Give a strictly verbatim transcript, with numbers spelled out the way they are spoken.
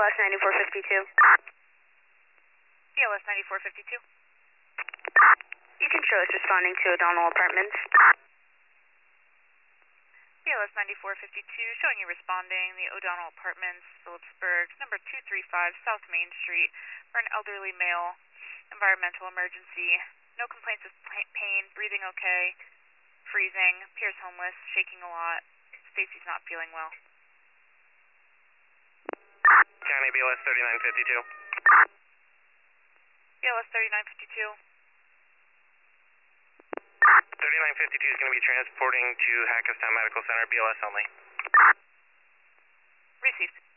L S ninety-four fifty-two. B L S ninety-four fifty-two. You can show us responding to O'Donnell Apartments. B L S ninety-four fifty-two, showing you responding, the O'Donnell Apartments, Phillipsburg, number two three five South Main Street, for an elderly male, environmental emergency. No complaints of pain, breathing okay, freezing, appears homeless, shaking a lot. Stacy's not feeling well. County B L S thirty-nine fifty-two. B L S thirty-nine fifty-two. thirty-nine fifty-two is going to be transporting to Hackettstown Medical Center, B L S only. Received.